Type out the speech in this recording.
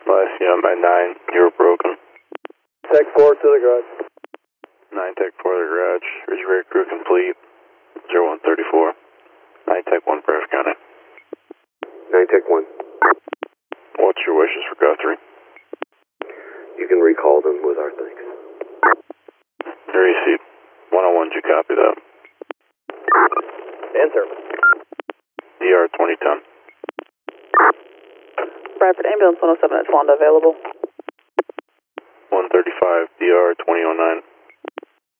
Lyceum at 9, you were broken. Tech 4 to the garage. 9 Tech 4 to the garage. Ridge Rate crew complete. 0134. 9 Tech 1 Breath County. 9 Tech 1. What's your wishes for Guthrie? You can recall them with our thanks. Receipt. 101, did you copy that? Answer. DR 2010. Bradford Ambulance 107 at Twanda available. 135, DR 2009.